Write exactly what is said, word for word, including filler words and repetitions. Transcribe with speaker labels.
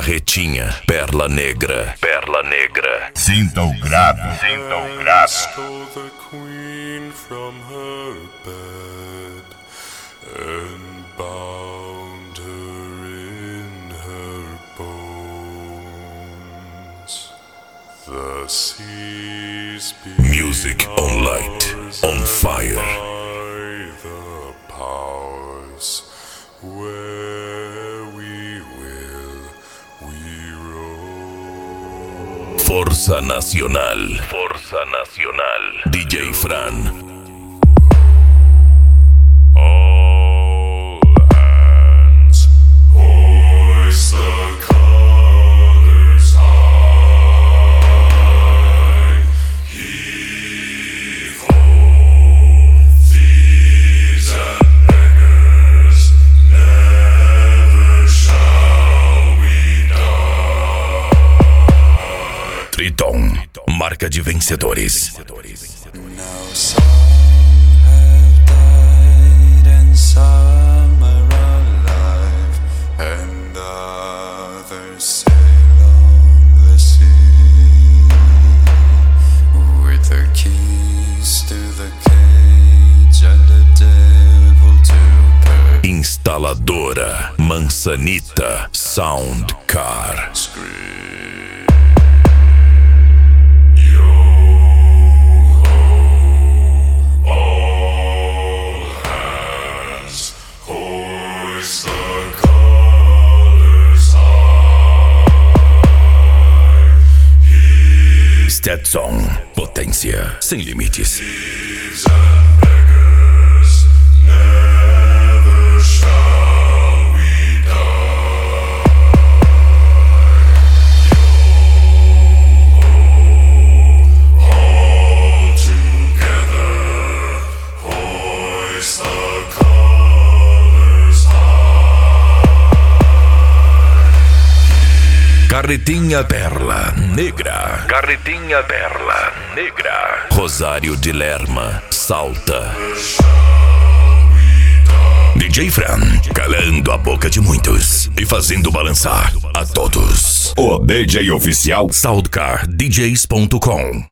Speaker 1: Carretinha, Perla Negra, Perla Negra.
Speaker 2: Sinta o grave, sinta o grave.
Speaker 3: Stole the queen from her bed and bound her in her bones. The seas
Speaker 1: Music on light, on fire.
Speaker 3: by the powers where we will we roam.
Speaker 1: Força Nacional, Força Nacional. D J Fran.
Speaker 3: All hands hoist the colors high. Heave ho, thieves and beggars, never shall we die.
Speaker 1: Triton, marca de vencedores.
Speaker 3: Now some have died and some are alive, and others sail on the sea with their keys to the cage and the devil to pay.
Speaker 1: Instaladora Mansanita Sound Car.
Speaker 3: Scream. All hands hoist the colors high.
Speaker 1: Stetson, potência sem limites.
Speaker 3: Thieves and beggars, never shall we die. Yo, all together, hoist the colors high.
Speaker 1: Carretinha Perla Negra. Carretinha Perla Negra. Rosário de Lerma, Salta. D J Fran, calando a boca de muitos e fazendo balançar a todos.
Speaker 2: O D J oficial
Speaker 1: soundcar d js ponto com